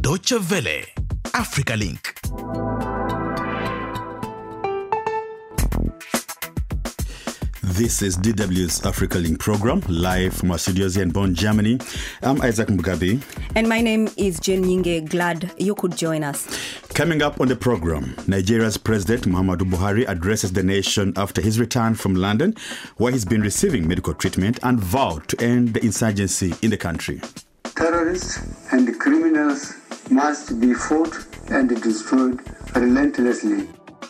Deutsche Welle, Africa Link. This is DW's Africa Link program, live from our studios here in Bonn, Germany. I'm Isaac Mugabe. And my name is Jen Nyinge. Glad you could join us. Coming up on the program, Nigeria's President Muhammadu Buhari addresses the nation after his return from London, where he's been receiving medical treatment, and vowed to end the insurgency in the country. Terrorists and criminals must be fought and destroyed relentlessly.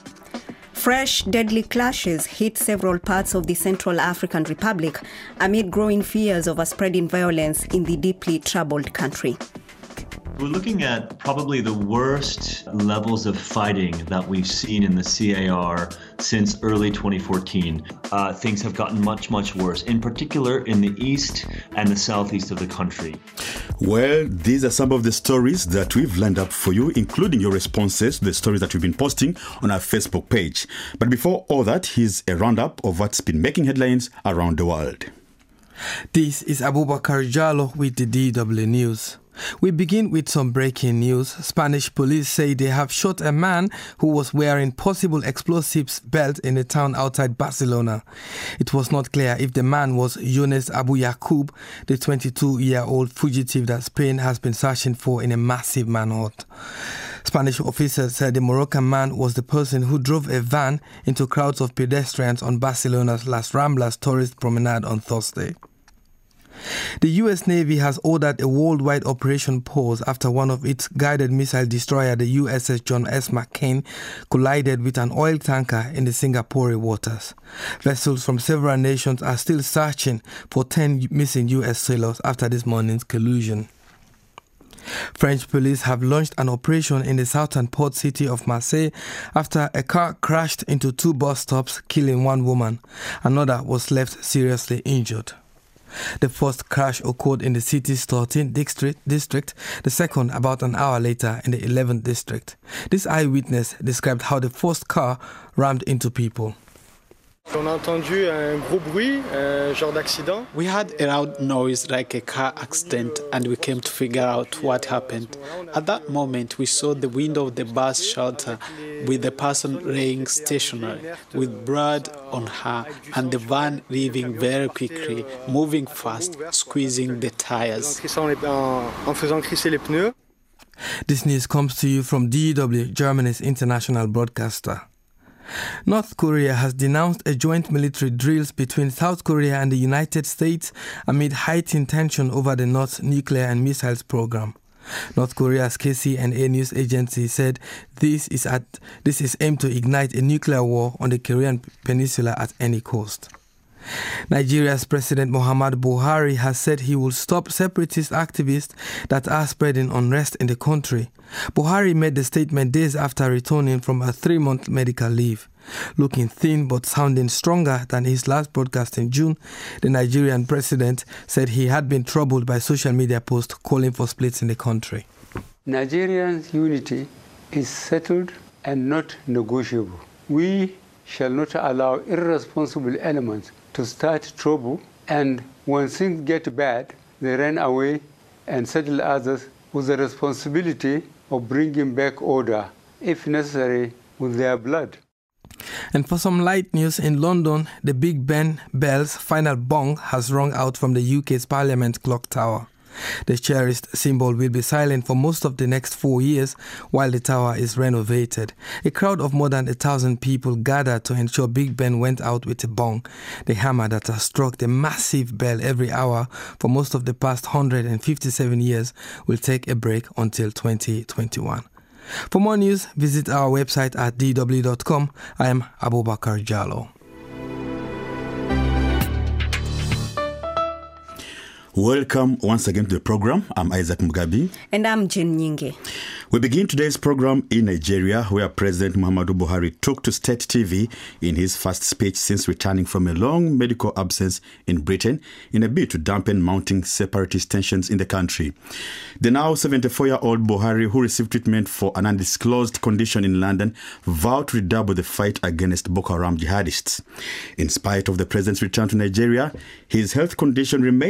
Fresh, deadly clashes hit several parts of the Central African Republic amid growing fears of a spreading violence in the deeply troubled country. We're looking at probably the worst levels of fighting that we've seen in the CAR since early 2014. Things have gotten much, much worse, in particular in the east and the southeast of the country. Well, these are some of the stories that we've lined up for you, including your responses to the stories that we've been posting on our Facebook page. But before all that, here's a roundup of what's been making headlines around the world. This is Abubakar Jallo with the DW News. We begin with some breaking news. Spanish police say they have shot a man who was wearing possible explosives belt in a town outside Barcelona. It was not clear if the man was Younes Abu Yaqub, the 22-year-old fugitive that Spain has been searching for in a massive manhunt. Spanish officers said the Moroccan man was the person who drove a van into crowds of pedestrians on Barcelona's Las Ramblas tourist promenade on Thursday. The U.S. Navy has ordered a worldwide operation pause after one of its guided missile destroyer, the USS John S. McCain, collided with an oil tanker in the Singapore waters. Vessels from several nations are still searching for 10 missing U.S. sailors after this morning's collision. French police have launched an operation in the southern port city of Marseille after a car crashed into 2 bus stops, killing 1 woman. Another was left seriously injured. The first crash occurred in the city's 13th district, the second about an hour later in the 11th district. This eyewitness described how the first car rammed into people. On a entendu un gros bruit, genre d'accident. We had a loud noise like a car accident and we came to figure out what happened. At that moment, we saw the window of the bus shelter with the person laying stationary with blood on her and the van leaving very quickly, moving fast, squeezing the tires. This news comes to you from DW, Germany's international broadcaster. North Korea has denounced a joint military drills between South Korea and the United States amid heightened tension over the North's nuclear and missiles program. North Korea's KCNA news agency said this is aimed to ignite a nuclear war on the Korean peninsula at any cost. Nigeria's President Muhammadu Buhari has said he will stop separatist activists that are spreading unrest in the country. Buhari made the statement days after returning from a 3-month medical leave. Looking thin but sounding stronger than his last broadcast in June, the Nigerian president said he had been troubled by social media posts calling for splits in the country. Nigeria's unity is settled and not negotiable. We shall not allow irresponsible elements to start trouble, and when things get bad, they run away and saddle others with the responsibility of bringing back order, if necessary, with their blood. And for some light news, in London, the Big Ben bell's final bong has rung out from the UK's Parliament clock tower. The cherished symbol will be silent for most of the next 4 years while the tower is renovated. A crowd of more than 1,000 people gathered to ensure Big Ben went out with a bong, the hammer that has struck the massive bell every hour for most of the past 157 years, will take a break until 2021. For more news, visit our website at dw.com. I am Abubakar Jallo. Welcome once again to the program. I'm Isaac Mugabe. And I'm Jen Nyinge. We begin today's program in Nigeria, where President Muhammadu Buhari took to state TV in his first speech since returning from a long medical absence in Britain in a bid to dampen mounting separatist tensions in the country. The now 74-year-old Buhari, who received treatment for an undisclosed condition in London, vowed to redouble the fight against Boko Haram jihadists. In spite of the president's return to Nigeria, his health condition remains a major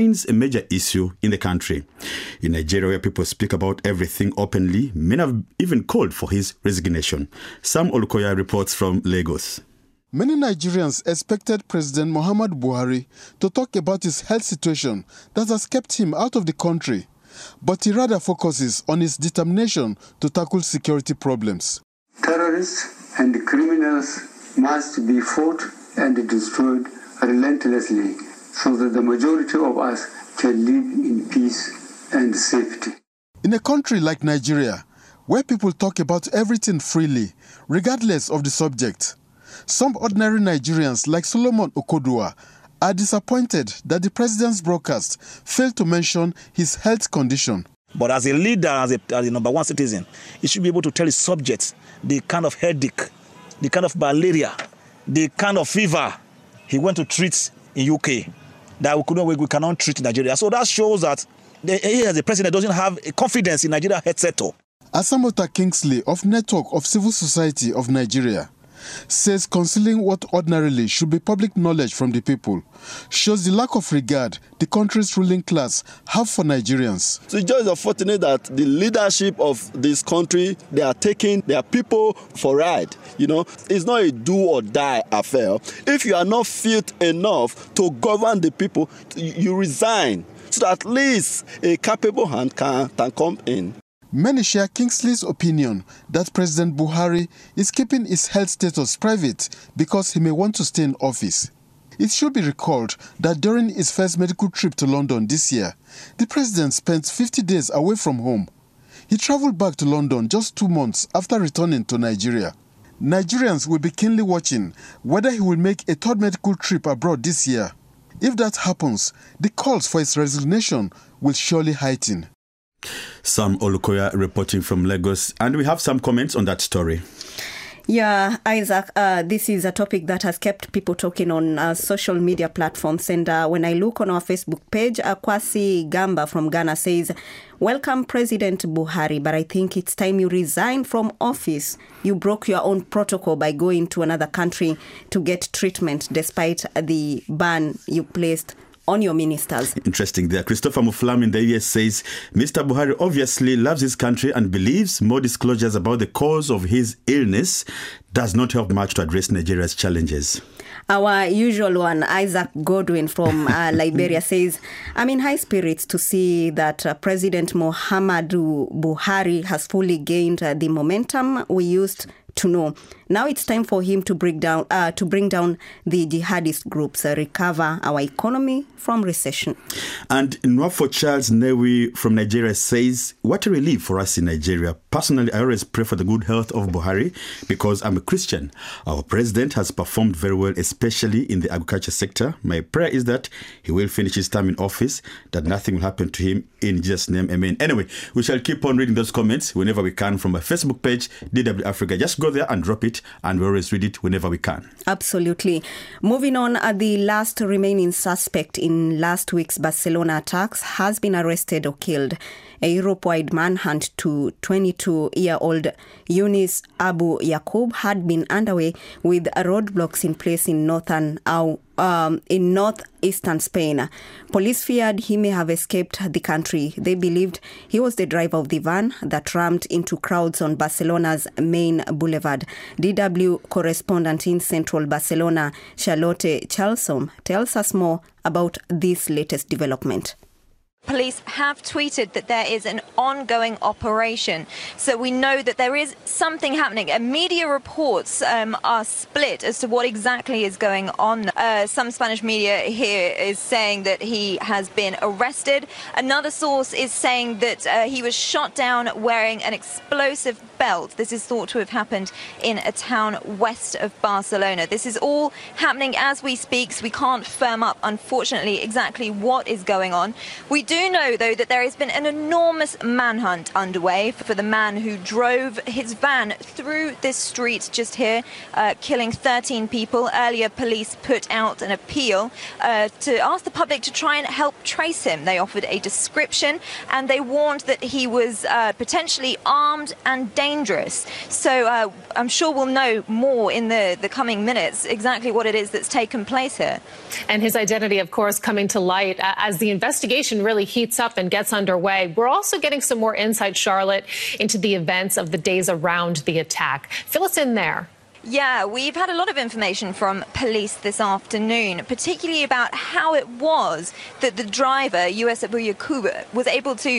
major issue in the country. In Nigeria, where people speak about everything openly, many have even called for his resignation. Sam Olukoya reports from Lagos. Many Nigerians expected President Muhammadu Buhari to talk about his health situation that has kept him out of the country, but he rather focuses on his determination to tackle security problems. Terrorists and criminals must be fought and destroyed relentlessly so that the majority of us can live in peace and safety. In a country like Nigeria, where people talk about everything freely, regardless of the subject, some ordinary Nigerians like Solomon Okodua are disappointed that the president's broadcast failed to mention his health condition. But as a leader, as a number one citizen, he should be able to tell his subjects the kind of headache, the kind of malaria, the kind of fever he went to treat in UK that we cannot treat in Nigeria. So that shows that he as a president doesn't have a confidence in Nigeria health sector. Asamota Kingsley of Network of Civil Society of Nigeria says concealing what ordinarily should be public knowledge from the people shows the lack of regard the country's ruling class have for Nigerians. So it's just unfortunate that the leadership of this country, they are taking their people for a ride. You know, it's not a do or die affair. If you are not fit enough to govern the people, you resign so that at least a capable hand can come in. Many share Kingsley's opinion that President Buhari is keeping his health status private because he may want to stay in office. It should be recalled that during his first medical trip to London this year, the president spent 50 days away from home. He traveled back to London just 2 months after returning to Nigeria. Nigerians will be keenly watching whether he will make a third medical trip abroad this year. If that happens, the calls for his resignation will surely heighten. Sam Olukoya reporting from Lagos, and we have some comments on that story. Yeah, Isaac, this is a topic that has kept people talking on social media platforms. And when I look on our Facebook page, Kwasi Gamba from Ghana says, "Welcome President Buhari, but I think it's time you resign from office. You broke your own protocol by going to another country to get treatment despite the ban you placed on your ministers." Interesting there. Christopher Muflam in the US says, Mr. Buhari obviously loves his country and believes more disclosures about the cause of his illness does not help much to address Nigeria's challenges. Our usual one, Isaac Godwin from Liberia says, "I'm in high spirits to see that President Muhammadu Buhari has fully gained the momentum we used to know. Now it's time for him to bring down the jihadist groups, recover our economy from recession." And Nwafo Charles Newi from Nigeria says, "What a relief for us in Nigeria. Personally, I always pray for the good health of Buhari because I'm a Christian. Our president has performed very well, especially in the agriculture sector. My prayer is that he will finish his term in office, that nothing will happen to him. In Jesus' name, amen." Anyway, we shall keep on reading those comments whenever we can from our Facebook page, DW Africa. Just go there and drop it, and we always read it whenever we can. Absolutely. Moving on, the last remaining suspect in last week's Barcelona attacks has been arrested or killed. A Europe-wide manhunt to 22-year-old Yunis Abu Yaqub had been underway with roadblocks in place in northeastern Spain. Police feared he may have escaped the country. They believed he was the driver of the van that rammed into crowds on Barcelona's main boulevard. DW correspondent in central Barcelona, Charlotte Chalsom, tells us more about this latest development. Police have tweeted that there is an ongoing operation, so we know that there is something happening. Media reports are split as to what exactly is going on. Some Spanish media here is saying that he has been arrested. Another source is saying that he was shot down wearing an explosive belt. This is thought to have happened in a town west of Barcelona. This is all happening as we speak, so we can't firm up, unfortunately, exactly what is going on. We do know, though, that there has been an enormous manhunt underway for the man who drove his van through this street just here, killing 13 people. Earlier, police put out an appeal to ask the public to try and help trace him. They offered a description and they warned that he was potentially armed and dangerous. So I'm sure we'll know more in the coming minutes exactly what it is that's taken place here. And his identity, of course, coming to light as the investigation really heats up and gets underway. We're also getting some more insight, Charlotte, into the events of the days around the attack. Fill us in there. Yeah, we've had a lot of information from police this afternoon, particularly about how it was that the driver, US Abuyakuba, was able to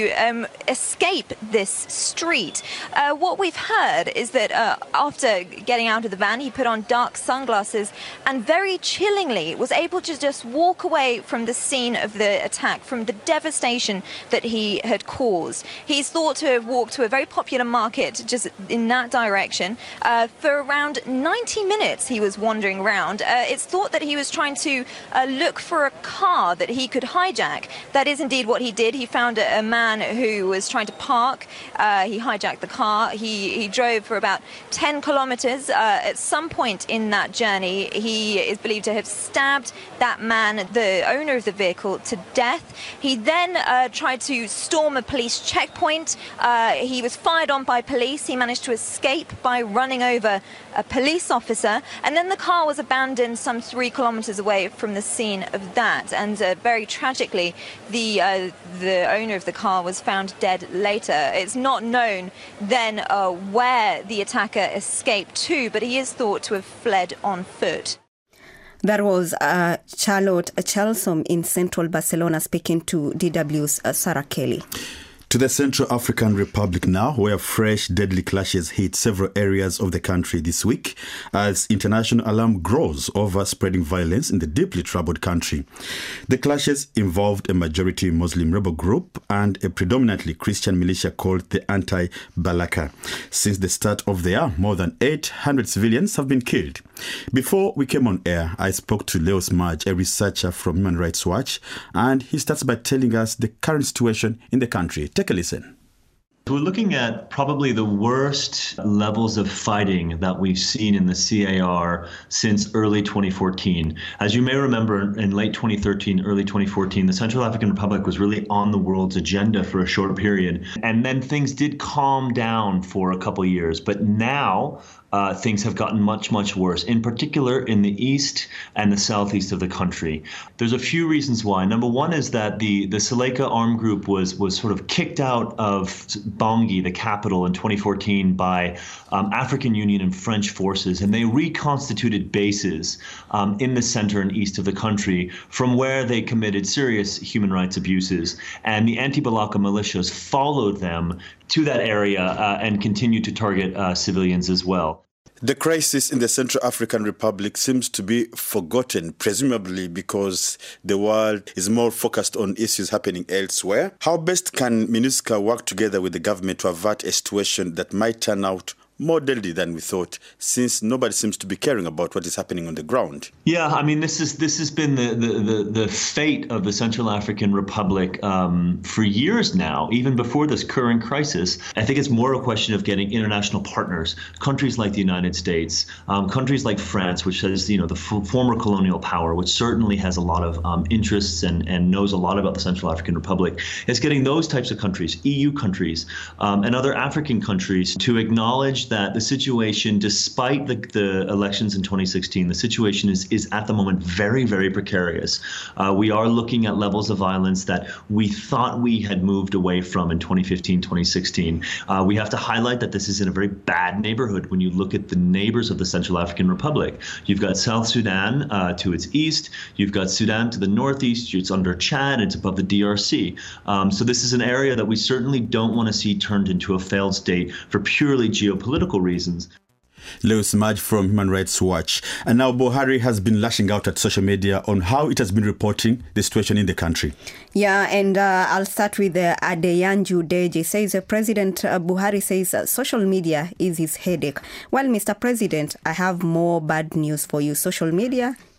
escape this street. What we've heard is that after getting out of the van, he put on dark sunglasses and very chillingly was able to just walk away from the scene of the attack, from the devastation that he had caused. He's thought to have walked to a very popular market just in that direction for around 90 minutes. He was wandering around. It's thought that he was trying to look for a car that he could hijack. That is indeed what he did. He found a man who was trying to park. He hijacked the car. He drove for about 10 kilometers. At some point in that journey, he is believed to have stabbed that man, the owner of the vehicle, to death. He then tried to storm a police checkpoint. He was fired on by police. He managed to escape by running over a police officer, and then the car was abandoned some 3 kilometers away from the scene of that. And very tragically, the owner of the car was found dead later. It's not known then where the attacker escaped to, but he is thought to have fled on foot. That was Charlotte Chelsom in central Barcelona speaking to DW's Sarah Kelly. To the Central African Republic now, where fresh deadly clashes hit several areas of the country this week as international alarm grows over spreading violence in the deeply troubled country. The clashes involved a majority Muslim rebel group and a predominantly Christian militia called the Anti-Balaka. Since the start of the year, more than 800 civilians have been killed. Before we came on air, I spoke to Leos Maj, a researcher from Human Rights Watch, and he starts by telling us the current situation in the country. Take a listen. We're looking at probably the worst levels of fighting that we've seen in the CAR since early 2014. As you may remember, in late 2013, early 2014, the Central African Republic was really on the world's agenda for a short period. And then things did calm down for a couple of years. But now things have gotten much, much worse, in particular in the east and the southeast of the country. There's a few reasons why. Number one is that the Seleka armed group was sort of kicked out of Bangui, the capital, in 2014 by African Union and French forces, and they reconstituted bases in the center and east of the country from where they committed serious human rights abuses. And the anti-Balaka militias followed them to that area and continue to target civilians as well. The crisis in the Central African Republic seems to be forgotten, presumably because the world is more focused on issues happening elsewhere. How best can MINUSCA work together with the government to avert a situation that might turn out more deadly than we thought, since nobody seems to be caring about what is happening on the ground? Yeah, I mean, this has been the fate of the Central African Republic for years now, even before this current crisis. I think it's more a question of getting international partners, countries like the United States, countries like France, which has, the former colonial power, which certainly has a lot of interests and knows a lot about the Central African Republic. It's getting those types of countries, EU countries, and other African countries to acknowledge that the situation, despite the elections in 2016, the situation is at the moment very, very precarious. We are looking at levels of violence that we thought we had moved away from in 2015, 2016. We have to highlight that this is in a very bad neighborhood when you look at the neighbors of the Central African Republic. You've got South Sudan to its east. You've got Sudan to the northeast. It's under Chad. It's above the DRC. So this is an area that we certainly don't want to see turned into a failed state for purely geopolitical reasons. Leos Maj from Human Rights Watch. And now Buhari has been lashing out at social media on how it has been reporting the situation in the country. Yeah, and I'll start with Adeyanju Deji. Says President Buhari says social media is his headache. Well, Mr. President, I have more bad news for you. Social media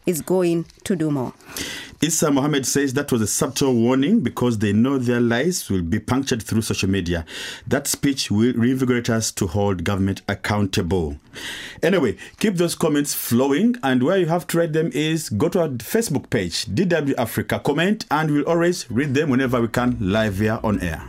is going to do more. Issa Mohammed says that was a subtle warning because they know their lives will be punctured through social media. That speech will reinvigorate us to hold government accountable. Anyway, keep those comments flowing, and where you have to write them is go to our Facebook page, DW Africa, comment, and we'll always read them whenever we can live here on air.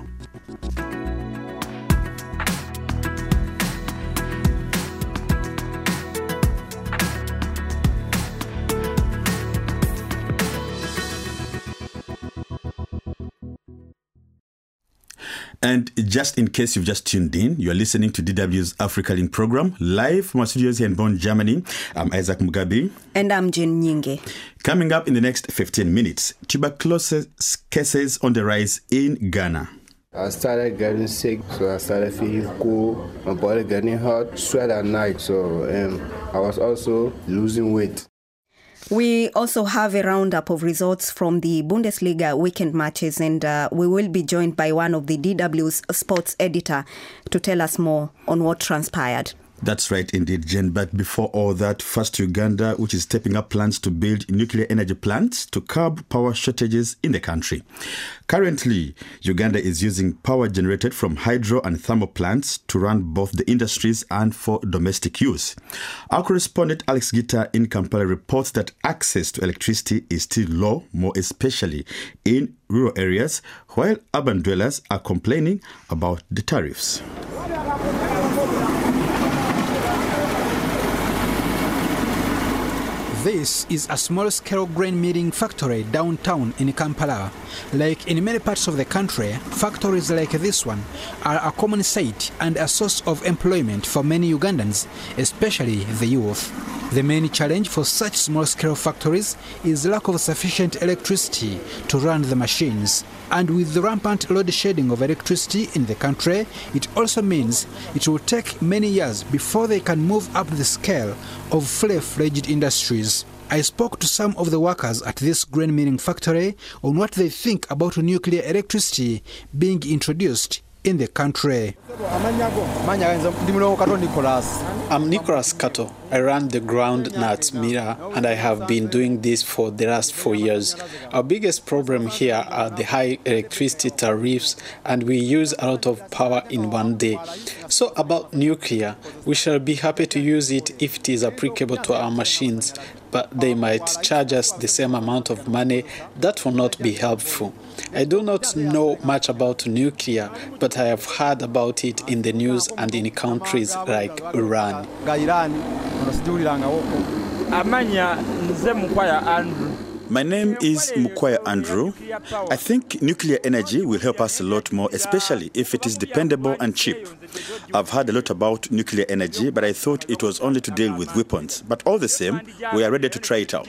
And just in case you've just tuned in, you're listening to DW's Africa Link program, live from our studios here in Bonn, Germany. I'm Isaac Mugabi. And I'm Jane Nyinge. Coming up in the next 15 minutes, tuberculosis cases on the rise in Ghana. I started getting sick, so I started feeling cold, my body getting hot, sweat at night, so I was also losing weight. We also have a roundup of results from the Bundesliga weekend matches, and we will be joined by one of the DW's sports editor to tell us more on what transpired. That's right indeed, Jen. But before all that, first Uganda, which is stepping up plans to build nuclear energy plants to curb power shortages in the country. Currently, Uganda is using power generated from hydro and thermal plants to run both the industries and for domestic use. Our correspondent Alex Gita in Kampala reports that access to electricity is still low, more especially in rural areas, while urban dwellers are complaining about the tariffs. This is a small-scale grain milling factory downtown in Kampala. Like in many parts of the country, factories like this one are a common sight and a source of employment for many Ugandans, especially the youth. The main challenge for such small-scale factories is lack of sufficient electricity to run the machines. And with the rampant load shedding of electricity in the country, it also means it will take many years before they can move up the scale of fully-fledged industries. I spoke to some of the workers at this grain milling factory on what they think about nuclear electricity being introduced in the country. I'm Nicholas Kato. I run the groundnuts miller and I have been doing this for the last 4 years. Our biggest problem here are the high electricity tariffs, and we use a lot of power in one day. So about nuclear, we shall be happy to use it if it is applicable to our machines, but they might charge us the same amount of money. That will not be helpful. I do not know much about nuclear, but I have heard about it in the news and in countries like Iran. My name is Mukwaya Andrew. I think nuclear energy will help us a lot more, especially if it is dependable and cheap. I've heard a lot about nuclear energy, but I thought it was only to deal with weapons. But all the same, we are ready to try it out.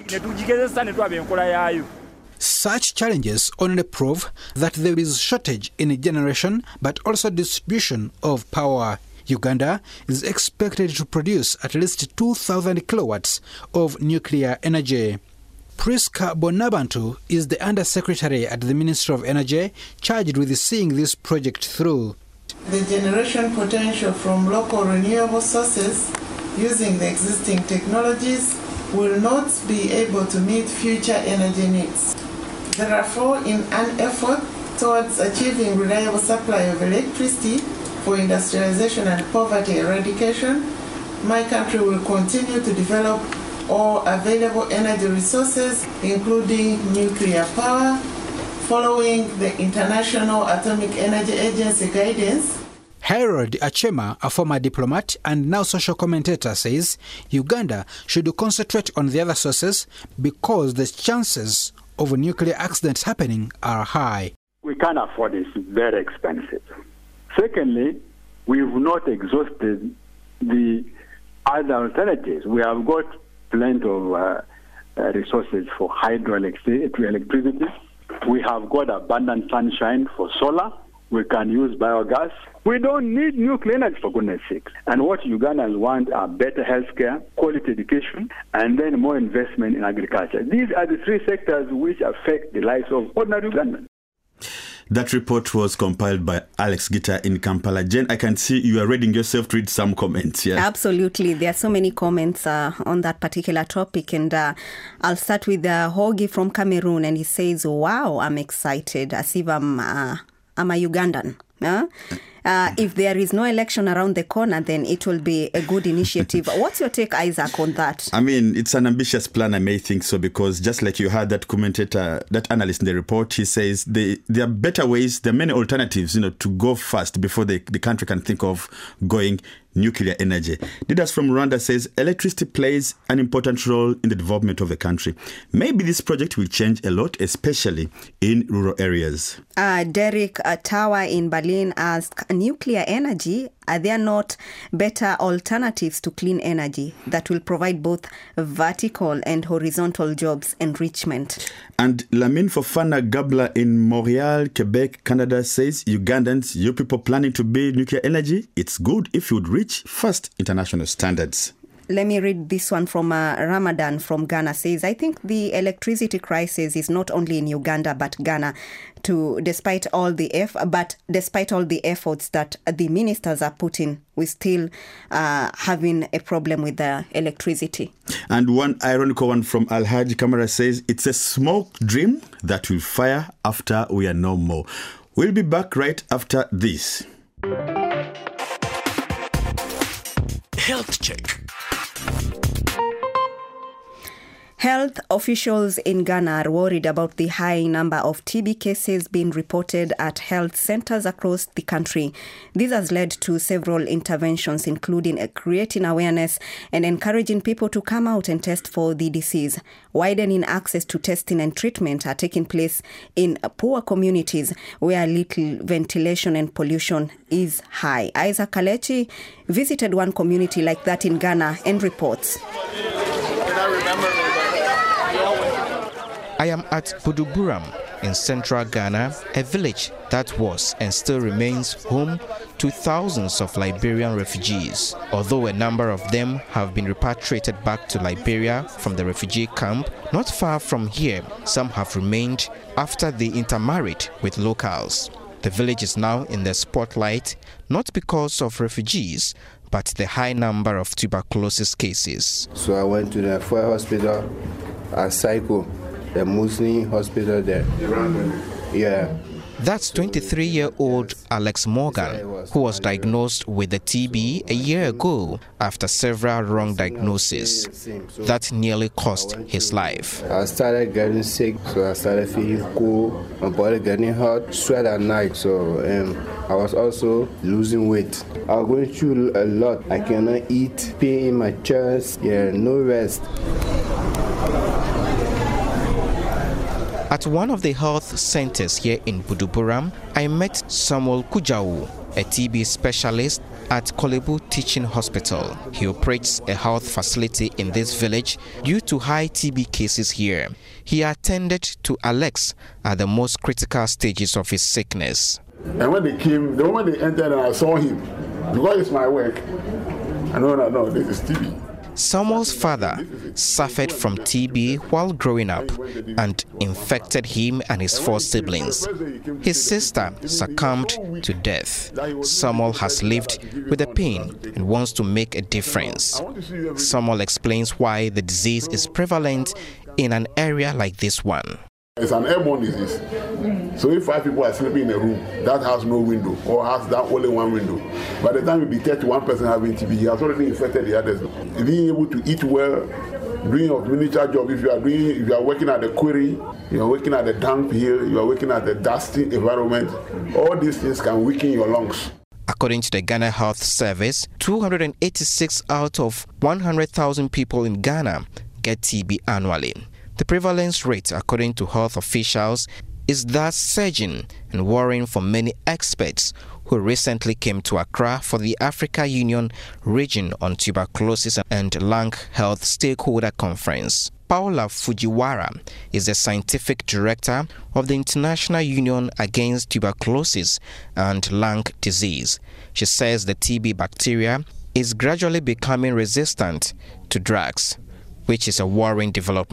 Such challenges only prove that there is shortage in generation, but also distribution of power. Uganda is expected to produce at least 2,000 kilowatts of nuclear energy. Priska Bonabantu is the Undersecretary at the Ministry of Energy charged with seeing this project through. The generation potential from local renewable sources using the existing technologies will not be able to meet future energy needs. Therefore, in an effort towards achieving reliable supply of electricity for industrialization and poverty eradication, my country will continue to develop all available energy resources, including nuclear power, following the International Atomic Energy Agency guidance. Harold Achema, a former diplomat and now social commentator, says Uganda should concentrate on the other sources because the chances of nuclear accidents happening are high. We can't afford it. It's very expensive. Secondly, we've not exhausted the other alternatives. We have got plenty of resources for hydroelectricity. We have got abundant sunshine for solar. We can use biogas. We don't need nuclear energy, for goodness sake. And what Ugandans want are better healthcare, quality education, and then more investment in agriculture. These are the three sectors which affect the lives of ordinary Ugandans. That report was compiled by Alex Gita in Kampala. Jen, I can see you are reading yourself to read some comments here. Absolutely. There are so many comments on that particular topic. And I'll start with Hogi from Cameroon. And he says, wow, I'm excited, as if I'm a Ugandan. If there is no election around the corner, then it will be a good initiative. What's your take, Isaac, on that? I mean, it's an ambitious plan, I may think so, because just like you had that commentator, that analyst in the report, he says there are better ways, there are many alternatives, to go fast before the country can think of going nuclear energy. Didas from Rwanda says electricity plays an important role in the development of the country. Maybe this project will change a lot, especially in rural areas. Derek Tower in Berlin asked, nuclear energy, are there not better alternatives to clean energy that will provide both vertical and horizontal jobs enrichment? And Lamine Fofana Gabla in Montreal, Quebec, Canada says, Ugandans, you people planning to build nuclear energy, it's good if you would reach first international standards. Let me read this one from Ramadan from Ghana. Says, I think the electricity crisis is not only in Uganda but Ghana, despite all the efforts that the ministers are putting, we still having a problem with the electricity. And one ironical one from Alhaji Kamara says, it's a smoke dream that will fire after we are no more. We'll be back right after this. Health check. Health officials in Ghana are worried about the high number of TB cases being reported at health centers across the country. This has led to several interventions, including creating awareness and encouraging people to come out and test for the disease. Widening access to testing and treatment are taking place in poor communities where little ventilation and pollution is high. Isaac Kalechi visited one community like that in Ghana and reports. I am at Buduburam in central Ghana, a village that was and still remains home to thousands of Liberian refugees. Although a number of them have been repatriated back to Liberia from the refugee camp, not far from here, some have remained after they intermarried with locals. The village is now in the spotlight, not because of refugees, but the high number of tuberculosis cases. So I went to the Foy Hospital at Psycho, the Muslim hospital there. Yeah. That's 23-year-old Alex Morgan, who was diagnosed with the TB a year ago after several wrong diagnoses. That nearly cost his life. I started getting sick, so I started feeling cold, my body getting hot, sweat at night, so I was also losing weight. I was going through a lot. I cannot eat, pain in my chest, no rest. At one of the health centers here in Buduburam, I met Samuel Kujau, a TB specialist at Kolebu Teaching Hospital. He operates a health facility in this village due to high TB cases here. He attended to Alex at the most critical stages of his sickness. And when they came, the moment they entered and I saw him, because it's my work, I know, no, this is TB. Samuel's father suffered from TB while growing up and infected him and his 4 siblings. His sister succumbed to death. Samuel has lived with the pain and wants to make a difference. Samuel explains why the disease is prevalent in an area like this one. It's an airborne disease. So if 5 people are sleeping in a room that has no window or has that only one window, by the time you detect one person having TB, he has already infected the others. Being able to eat well, doing your miniature job, if you are working at the quarry, you are working at the dump here, you are working at the dusty environment, all these things can weaken your lungs. According to the Ghana Health Service, 286 out of 100,000 people in Ghana get TB annually. The prevalence rate, according to health officials, is thus surging and worrying for many experts who recently came to Accra for the Africa Union Region on Tuberculosis and Lung Health Stakeholder Conference. Paula Fujiwara is the scientific director of the International Union Against Tuberculosis and Lung Disease. She says the TB bacteria is gradually becoming resistant to drugs, which is a worrying development.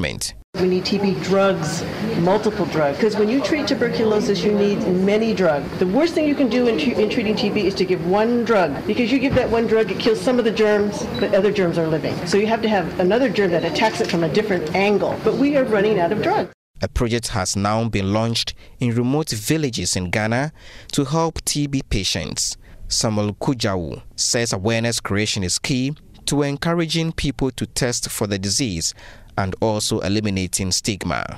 We need TB drugs, multiple drugs, because when you treat tuberculosis, you need many drugs. The worst thing you can do in treating TB is to give one drug, because you give that one drug, it kills some of the germs, but other germs are living. So you have to have another germ that attacks it from a different angle. But we are running out of drugs. A project has now been launched in remote villages in Ghana to help TB patients. Samuel Kujawu says awareness creation is key to encouraging people to test for the disease and also eliminating stigma.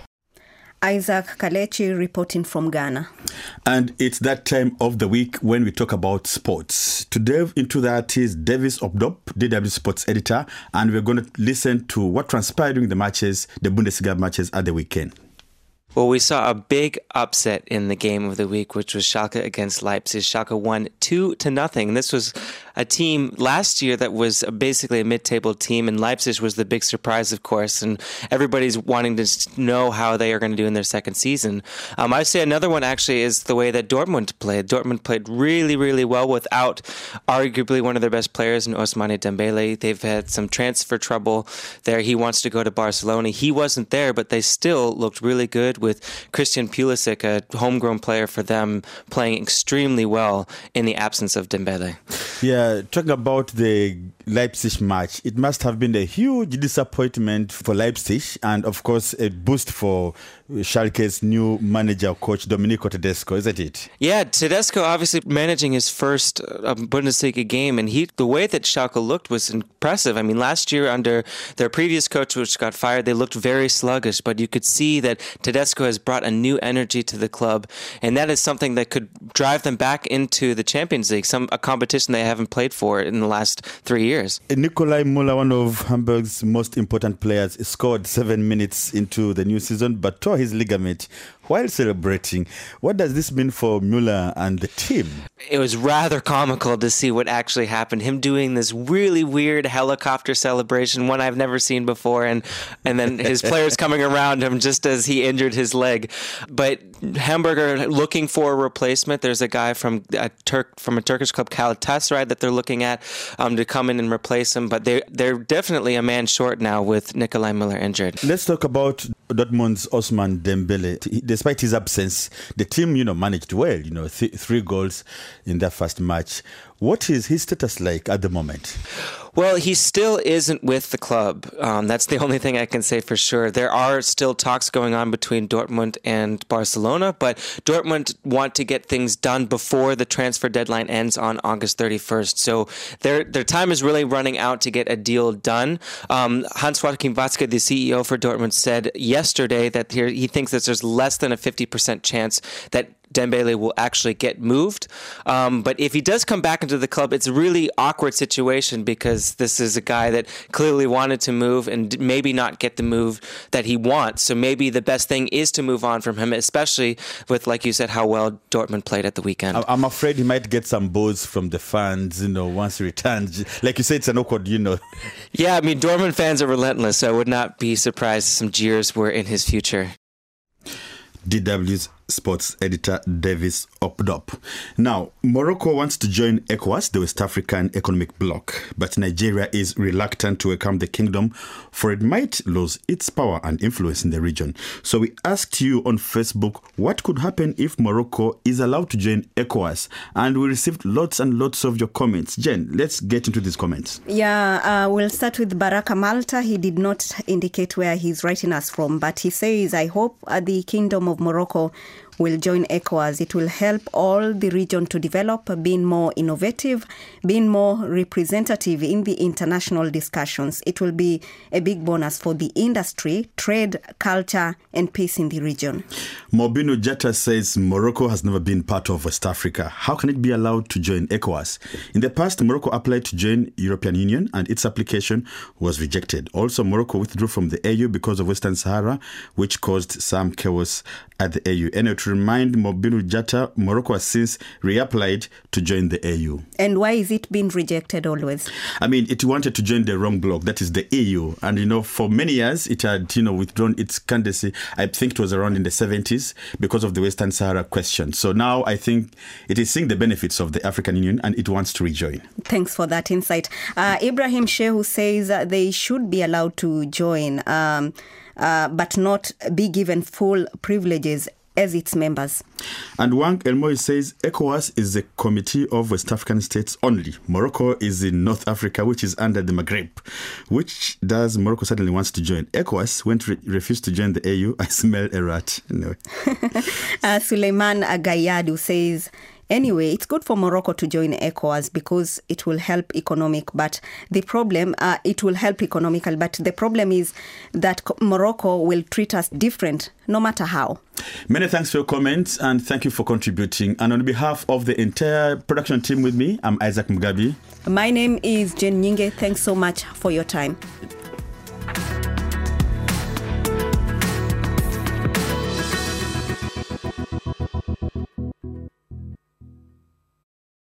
Isaac Kalechi reporting from Ghana. And it's that time of the week when we talk about sports. To delve into that is Davis Opdop, DW Sports editor, and we're going to listen to what transpired during the matches, the Bundesliga matches at the weekend. Well, we saw a big upset in the game of the week, which was Schalke against Leipzig. Schalke won 2-0. This was a team last year that was basically a mid-table team, and Leipzig was the big surprise, of course, and everybody's wanting to know how they are going to do in their second season. I'd say another one actually is the way that Dortmund played. Dortmund played really, really well without arguably one of their best players in Ousmane Dembele. They've had some transfer trouble there. He wants to go to Barcelona. He wasn't there, but they still looked really good with Christian Pulisic, a homegrown player for them, playing extremely well in the absence of Dembele. Yeah, talking about the Leipzig match, it must have been a huge disappointment for Leipzig and, of course, a boost for Schalke's new manager, coach Domenico Tedesco, isn't it? Yeah, Tedesco obviously managing his first Bundesliga game, and the way that Schalke looked was impressive. I mean, last year under their previous coach, which got fired, they looked very sluggish, but you could see that Tedesco has brought a new energy to the club, and that is something that could drive them back into the Champions League, a competition they haven't played for in the last 3 years. Nikolai Müller, one of Hamburg's most important players, scored 7 minutes into the new season but tore his ligament while celebrating. What does this mean for Müller and the team? It was rather comical to see what actually happened. Him doing this really weird helicopter celebration, one I've never seen before, and then his players coming around him just as he injured his leg. But Hamburg are looking for a replacement. There's a guy from a Turkish club, Galatasaray, that they're looking at to come in and replace him. But they're definitely a man short now with Nikolai Müller injured. Let's talk about Dortmund's Ousmane Dembele. Despite his absence, the team, managed well. 3 goals in their first match. What is his status like at the moment? Well, he still isn't with the club. That's the only thing I can say for sure. There are still talks going on between Dortmund and Barcelona, but Dortmund want to get things done before the transfer deadline ends on August 31st. So their time is really running out to get a deal done. Hans-Joachim Watzke, the CEO for Dortmund, said yesterday that he thinks that there's less than a 50% chance that Dembele will actually get moved. But if he does come back into the club, it's a really awkward situation because this is a guy that clearly wanted to move and maybe not get the move that he wants. So maybe the best thing is to move on from him, especially with, like you said, how well Dortmund played at the weekend. I'm afraid he might get some boos from the fans, once he returns. Like you said, it's an awkward, Yeah, I mean, Dortmund fans are relentless, so I would not be surprised if some jeers were in his future. DW's sports editor Davis Opdop. Now, Morocco wants to join ECOWAS, the West African Economic Bloc, but Nigeria is reluctant to welcome the kingdom, for it might lose its power and influence in the region. So we asked you on Facebook what could happen if Morocco is allowed to join ECOWAS, and we received lots and lots of your comments. Jen, let's get into these comments. Yeah, we'll start with Baraka Malta. He did not indicate where he's writing us from, but he says, I hope the Kingdom of Morocco will join ECOWAS. It will help all the region to develop, being more innovative, being more representative in the international discussions. It will be a big bonus for the industry, trade, culture, and peace in the region. Mobino Jata says Morocco has never been part of West Africa. How can it be allowed to join ECOWAS? In the past, Morocco applied to join European Union and its application was rejected. Also, Morocco withdrew from the AU because of Western Sahara, which caused some chaos at the AU. to remind Mobinu Jatta, Morocco has since reapplied to join the AU. And why is it being rejected always? I mean, it wanted to join the wrong bloc, that is the AU. And, for many years, it had, withdrawn its candidacy. I think it was around in the 70s because of the Western Sahara question. So now I think it is seeing the benefits of the African Union and it wants to rejoin. Thanks for that insight. Ibrahim Shehu says they should be allowed to join, but not be given full privileges as its members. And Wang Elmoy says ECOWAS is a committee of West African states only. Morocco is in North Africa, which is under the Maghreb. Which does Morocco certainly wants to join? ECOWAS went refuse to join the AU. I smell a rat. Anyway. Suleiman Agayadu says, anyway, it's good for Morocco to join ECOWAS because it will help it will help economically, but the problem is that Morocco will treat us different no matter how. Many thanks for your comments and thank you for contributing. And on behalf of the entire production team with me, I'm Isaac Mugabi. My name is Jen Nyinge. Thanks so much for your time.